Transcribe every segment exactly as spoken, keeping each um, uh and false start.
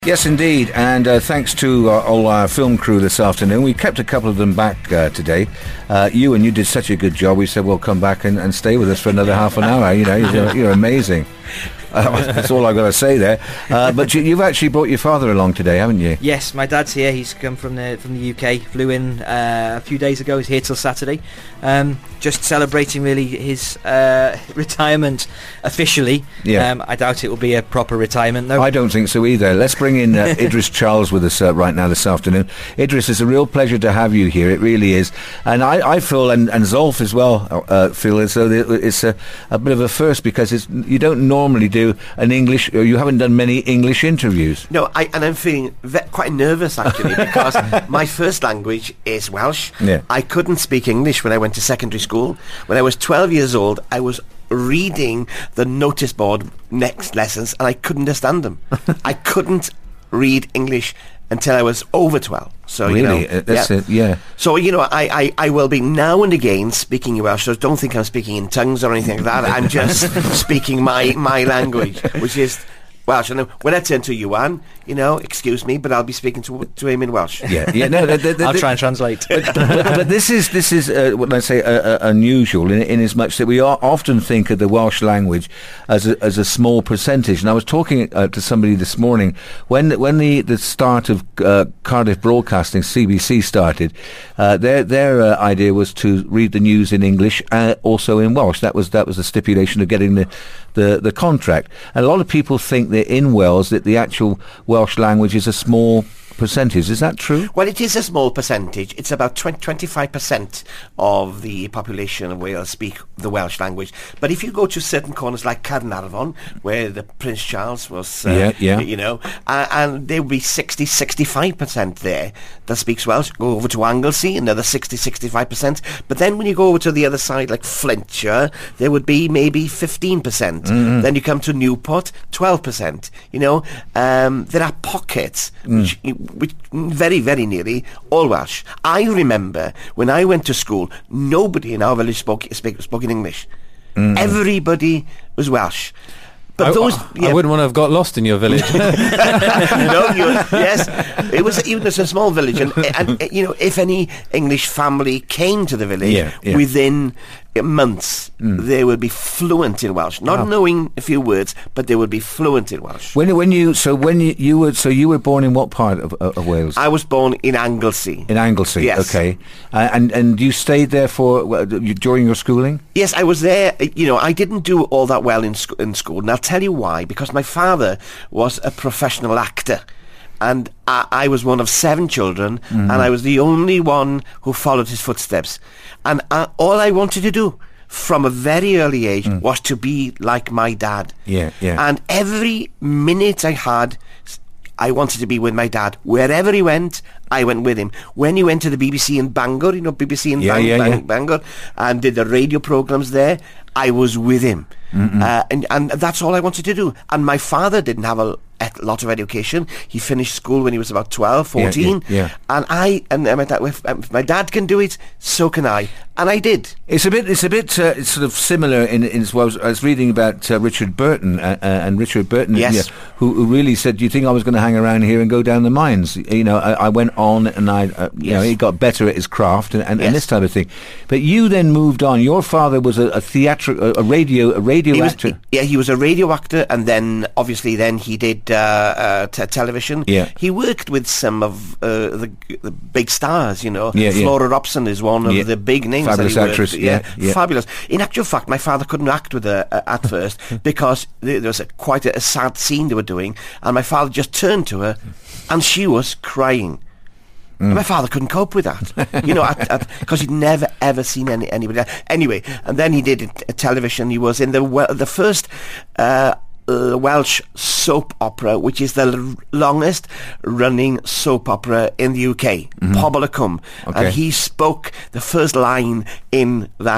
Yes, indeed, and uh, thanks to uh, all our film crew this afternoon. We kept a couple of them back uh, today. Uh, you and you did such a good job. We said, well, come back and, and stay with us for another half an hour. You know, you're, you're amazing. Uh, that's all I've got to say there. Uh, but you, you've actually brought your father along today, haven't you? Yes, my dad's here. He's come from the from the U K. Flew in uh, a few days ago. He's here till Saturday. Um, just celebrating really his uh, retirement officially. Yeah. Um, I doubt it will be a proper retirement, though. I don't think so either. Let's bring in uh, Idris Charles with us uh, right now this afternoon. Idris, it's a real pleasure to have you here. It really is. And I, I feel, and, and Zolf as well, uh, feel as though it's a, a bit of a first, because it's, you don't normally do an English, or you haven't done many English interviews. No, I, and I'm feeling ve- quite nervous actually, because my first language is Welsh. Yeah. I couldn't speak English when I went to secondary school. When I was twelve years old, I was reading the notice board next lessons, and I couldn't understand them. I couldn't read English until I was over twelve. So, really? you know, uh, that's yeah. it, yeah. So, you know, I, I, I will be now and again speaking Welsh, so don't think I'm speaking in tongues or anything like that. I'm just speaking my, my language, which is Welsh. And when I turn to Iwan, you know, excuse me, but I'll be speaking to to him in Welsh. Yeah, yeah. No, the, the, the, I'll try and translate. but, but, but this is this is uh, what I say uh, uh, unusual in, in as much that we are often think of the Welsh language as a, as a small percentage. And I was talking uh, to somebody this morning when when the, the start of uh, Cardiff Broadcasting, C B C, started. Uh, their their uh, idea was to read the news in English, uh, also in Welsh. That was that was the stipulation of getting the, the the contract. And a lot of people think that in Wales that the actual Welsh language is a small percentage. Is that true? Well, it is a small percentage. It's about twenty, twenty-five percent of the population of Wales speak the Welsh language. But if you go to certain corners like Caernarfon, where the Prince Charles was, uh, yeah, yeah. you know, uh, and there will be sixty, sixty-five percent there that speaks Welsh. Go over to Anglesey, another sixty, sixty-five percent. But then when you go over to the other side, like Flintshire, there would be maybe fifteen percent. Mm-hmm. Then you come to Newport, twelve percent. You know, um, there are pockets mm. which... which very, very nearly all Welsh. I remember when I went to school, nobody in our village spoke spoke, spoke in English. Mm. Everybody was Welsh. But I, those, I, yeah. I wouldn't want to have got lost in your village. no, you, yes, it was even as a small village, and, and you know, if any English family came to the village, yeah, yeah. within months, mm. they would be fluent in Welsh, not wow. knowing a few words, but they would be fluent in Welsh. When when you so when you, you were so you were born in what part of, of Wales? I was born in Anglesey. In Anglesey, yes. Okay, uh, and and you stayed there for well, during your schooling? Yes, I was there. You know, I didn't do all that well in sc- in school, and I'll tell you why. Because my father was a professional actor. And I, I was one of seven children, mm-hmm. and I was the only one who followed his footsteps. And I, all I wanted to do from a very early age mm. was to be like my dad. Yeah, yeah. And every minute I had, I wanted to be with my dad. Wherever he went, I went with him. When he went to the B B C in Bangor, you know, B B C in yeah, Bang, yeah, Bang, yeah. Bangor, and did the radio programmes there, I was with him. Uh, and, and that's all I wanted to do. And my father didn't have a, a lot of education. He finished school when he was about twelve, fourteen. Yeah, yeah, yeah. And I, and my dad, if, if my dad can do it, so can I. And I did. It's a bit, it's a bit uh, it's sort of similar in, in as well. I was reading about uh, Richard Burton, uh, uh, and Richard Burton, yes. yeah, who, who really said, "Do you think I was going to hang around here and go down the mines?" You know, I, I went on and I, uh, you yes. know, he got better at his craft and, and, yes. and this type of thing. But you then moved on. Your father was a, a theatrical, a, a radio, a radio he actor. Was, yeah, he was a radio actor, and then obviously then he did uh, uh, t- television. Yeah. He worked with some of uh, the, the big stars. You know, yeah, Flora yeah. Robson is one of yeah. the big names. Fabulous that he actress. worked, Yeah, yeah, yeah, fabulous. In actual fact, my father couldn't act with her uh, at first because there was a, quite a, a sad scene they were doing, and my father just turned to her, and she was crying. Mm. My father couldn't cope with that, you know, because he'd never ever seen any, anybody else. Anyway, and then he did a television. He was in the the first uh, uh, Welsh soap opera, which is the l- longest running soap opera in the U K, mm-hmm. Pobl y Cwm. Okay. And he spoke the first line in that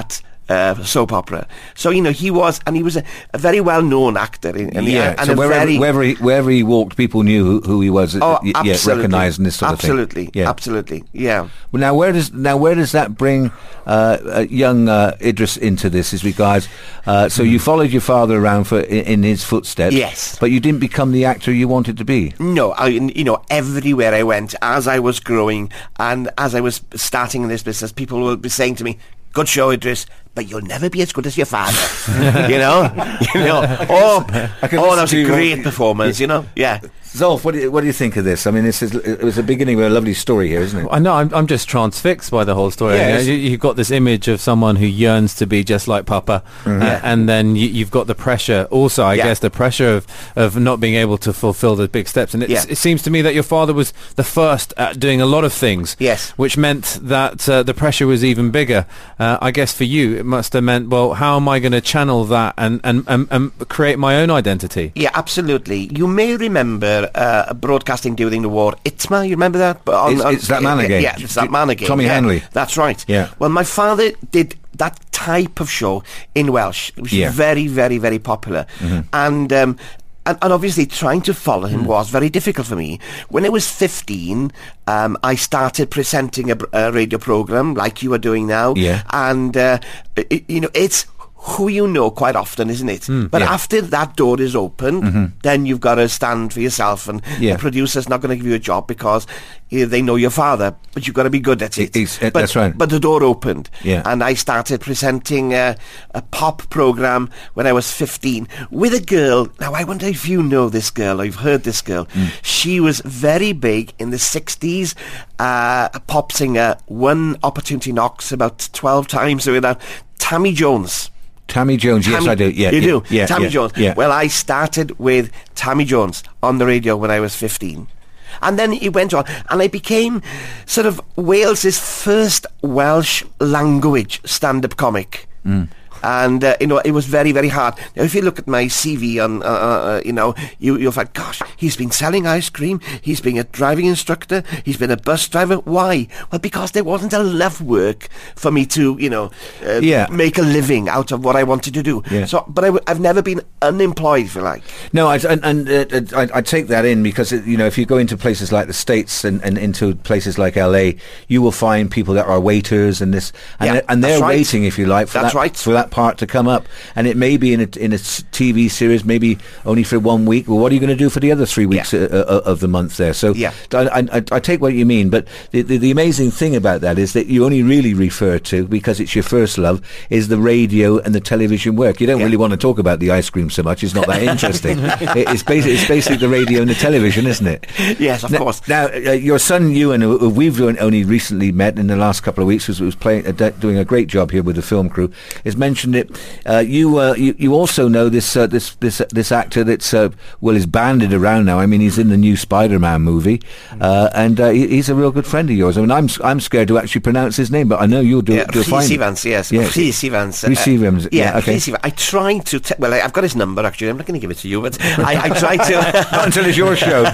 uh, soap opera. So, you know, he was, and he was a, a very well-known actor. In, in yeah, the, and so a wherever, very, wherever, he, wherever he walked, people knew who, who he was. Oh, y- absolutely. Yeah, recognised and this sort absolutely, of thing. Yeah. Absolutely, yeah. Well, now where does now where does that bring uh, uh, young uh, Idris into this? As regards, uh, so you followed your father around for in, in his footsteps. Yes. But you didn't become the actor you wanted to be. No, I, you know, everywhere I went, as I was growing and as I was starting in this business, people would be saying to me, "Good show, Idris, but you'll never be as good as your father." you know, you know. Oh, oh, that was a great performance. You know, yeah. Zolf, what do you, what do you think of this? I mean, this is it was a beginning of a lovely story here, isn't it? I know. I'm, I'm just transfixed by the whole story. Yeah, you know, you, you've got this image of someone who yearns to be just like Papa, Mm-hmm. uh, and then you, you've got the pressure. Also, I Yeah. guess the pressure of, of not being able to fulfil the big steps. And it's, Yeah. it seems to me that your father was the first at doing a lot of things. Yes. Which meant that uh, the pressure was even bigger. Uh, I guess for you, it must have meant, well, how am I going to channel that and, and, and, and create my own identity? Yeah, absolutely. You may remember uh, broadcasting during the war, Itma, you remember that? But on- It's- on- it's that man again. Yeah, it's that man again. Tommy yeah. Hanley. That's right. Yeah. Well, my father did that type of show in Welsh, which Yeah. is very, very, very popular. And... Um, and, and obviously trying to follow him was very difficult for me. When I was fifteen, um, I started presenting a, a radio program like you are doing now. Yeah. And, uh, it, you know, it's who you know quite often, isn't it? but yeah. after that door is opened, then you've got to stand for yourself, and Yeah. the producer's not going to give you a job because uh, they know your father, but you've got to be good at it. It- it's- uh, but, that's right. But the door opened, Yeah. and I started presenting a, a pop program when I was fifteen with a girl. Now, I wonder if you know this girl, or you've heard this girl. Mm. She was very big in the sixties, uh, a pop singer, won Opportunity Knocks about twelve times with that. Tammy Jones. Tammy Jones, yes, Tammy- I do. Yeah, you yeah, do. Yeah, Tammy yeah, Jones. Yeah. Well, I started with Tammy Jones on the radio when I was fifteen. And then it went on, and I became sort of Wales's first Welsh language stand-up comic. Mm. And, uh, you know, it was very, very hard. Now, if you look at my C V on, uh, uh, you know, you, you'll find, gosh, he's been selling ice cream, he's been a driving instructor, he's been a bus driver. Why? Well, because there wasn't enough work for me to, you know, uh, Yeah. make a living out of what I wanted to do. Yeah. So, but I w- I've never been unemployed, if you like. No, I, and, and uh, I, I take that in because, uh, you know, if you go into places like the States and, and into places like L A, you will find people that are waiters and this, and, Yeah, they're, and they're that's right. waiting, if you like, for That's that, right. for that part to come up. And it may be in a, in a s- T V series, maybe only for one week. Well, what are you going to do for the other three weeks Yeah. uh, uh, of the month there? So Yeah. I, I, I take what you mean, but the, the, the amazing thing about that is that you only really refer to, because it's your first love, is the radio and the television work. You don't Yeah. really want to talk about the ice cream so much. It's not that interesting. It- it's, basically, it's basically the radio and the television, isn't it? Yes, of Now- course. Now, uh, your son Ewan, who who we've only recently met in the last couple of weeks, was, was playing, uh, d- doing a great job here with the film crew, has mentioned it. Uh, you, uh, you you also know this uh, this this this actor that's uh, well is banded around now. I mean, he's in the new Spider-Man movie, uh, and uh, he, he's a real good friend of yours. I mean, I'm s- I'm scared to actually pronounce his name, but I know you'll do Yeah, do a fine. Rhys Evans, yes. Yeah. Rhys Evans. Rhys Evans, yeah, okay. Rhys Evans. I tried to... Te- well, I, I've got his number, actually. I'm not going to give it to you, but I, I tried to... Not until it's your show.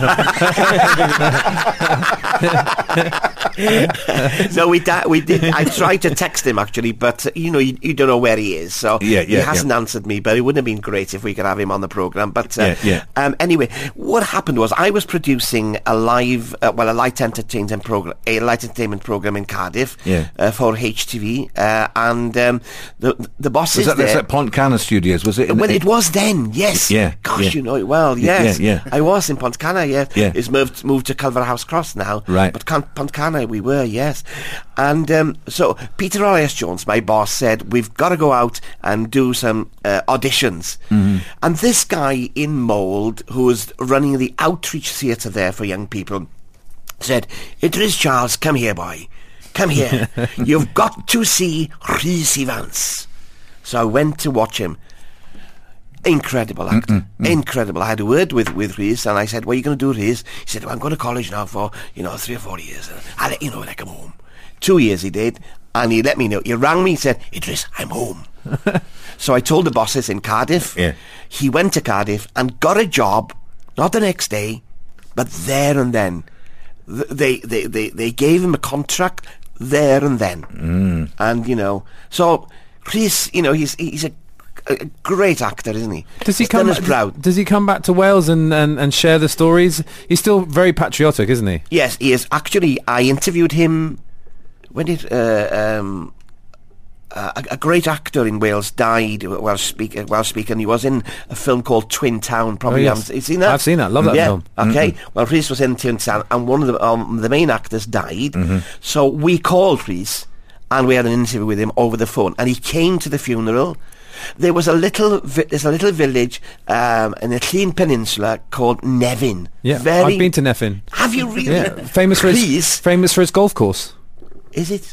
no, we da- we did. I tried to text him, actually, but, uh, you know, you, you don't know where he is, so Yeah, he yeah, hasn't yeah. answered me, but it wouldn't have been great if we could have him on the programme. But uh, Yeah, yeah. Um, anyway, what happened was I was producing a live, uh, well, a light entertainment program, a light entertainment program in Cardiff Yeah. uh, for H T V, uh, and um, the the boss Was is that that's there. at Pontcana Studios? Was it? in- Well, it was then, yes. Yeah, Gosh, yeah. you know it well, Yeah, yes. yeah. I was in Pontcana, yeah. Yeah. It's moved moved to Culverhouse Cross now. Right. But Con- Pontcana we were, yes. And um, so Peter R S Jones, my boss, said, we've got to go out and do some uh, auditions. Mm-hmm. And this guy in Mould, who was running the outreach theatre there for young people, said, Idris Charles, come here, boy. Come here. You've got to see Rhys Evans. So I went to watch him. Incredible actor. Mm-mm, mm. Incredible. I had a word with, with Rhys, and I said, what are you going to do, Rhys? He said, well, I'm going to college now for, you know, three or four years. I'll let you know when I come home. Two years he did, and he let me know. He rang me and said, Idris, I'm home. So I told the bosses in Cardiff. Yeah. He went to Cardiff and got a job, not the next day, but there and then. Th- They, they, they, they gave him a contract there and then. Mm. And, you know, so Rhys, you know, he's he's a, a great actor, isn't he? Does he He's come? done us proud. Does he come back to Wales and, and, and share the stories? He's still very patriotic, isn't he? Yes, he is. Actually, I interviewed him when did uh, um, a, a great actor in Wales died. Welsh speaker, Welsh speaker, and he was in a film called Twin Town. Probably, Oh, yes. haven't you seen that? I've seen that. Love that yeah. film. Okay. Well, Rhys was in Twin Town, and one of the um, the main actors died. Mm-hmm. So we called Rhys, and we had an interview with him over the phone, and he came to the funeral. There was a little, vi- there's a little village um, in the Llŷn Peninsula called Nevin. Yeah, Very, I've been to Neffin. Have you really? Yeah, famous for his Rhys, famous for his golf course. is it?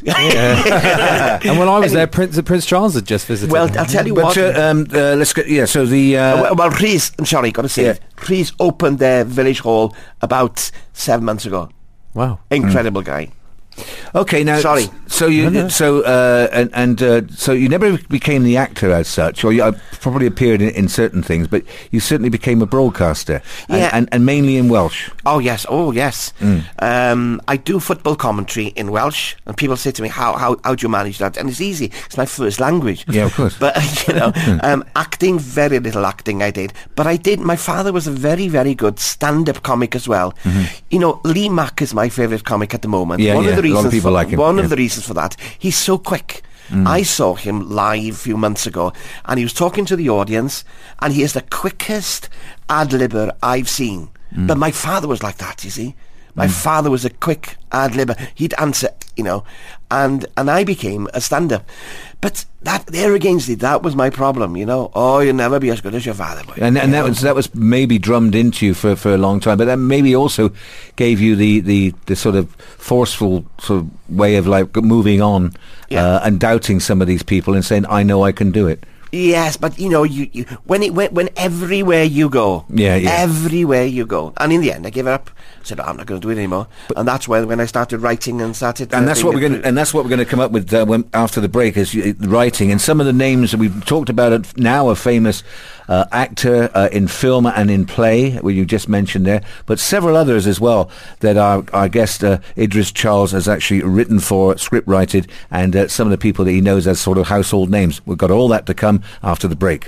And when I was there, Prince Prince Charles had just visited. Well, I'll tell you But what. uh, um, uh, let's get yeah. So the uh, well, well, Rhys, I'm sorry, got to say Yeah. it. Rhys opened their village hall about seven months ago. wow. Incredible guy. okay now. Sorry. s- So you No, no. so uh, and and uh, so you never became the actor as such, or you uh, probably appeared in, in certain things, but you certainly became a broadcaster, and, Yeah. and, and mainly in Welsh. Oh yes, oh yes. Mm. Um, I do football commentary in Welsh, and people say to me, "How how how do you manage that?" And it's easy. It's my first language. Yeah, of course. But you know, um, acting, very little acting I did. But I did. My father was a very very good stand-up comic as well. You know, Lee Mack is my favourite comic at the moment. Mm-hmm. Yeah, one yeah, of the a lot of reasons people for, like him, One yeah. of the reasons for that, he's so quick. I saw him live a few months ago, and he was talking to the audience, and he is the quickest ad-libber I've seen. But my father was like that, you see. My father was a quick ad-libber. He'd answer, you know, and and I became a stand-up. But that there against it, that was my problem, you know. Oh, you'll never be as good as your father, boy. And, and You that know? was that was maybe drummed into you for, for a long time, but that maybe also gave you the, the, the sort of forceful sort of way of like moving on Yeah. uh, and doubting some of these people and saying, "I know I can do it." Yes, but you know, you, you when it when, when everywhere you go, Yeah, yeah. everywhere you go, and in the end, I gave it up. Said, oh, I'm not going to do it anymore, and that's when when I started writing and started. And uh, that's being what we're a- going to, and that's what we're going to come up with uh, when, after the break is uh, writing. And some of the names that we've talked about it now, a famous uh, actor uh, in film and in play, where you just mentioned there, but several others as well that our our guest uh, Idris Charles has actually written for, script writed, and uh, some of the people that he knows as sort of household names. We've got all that to come after the break.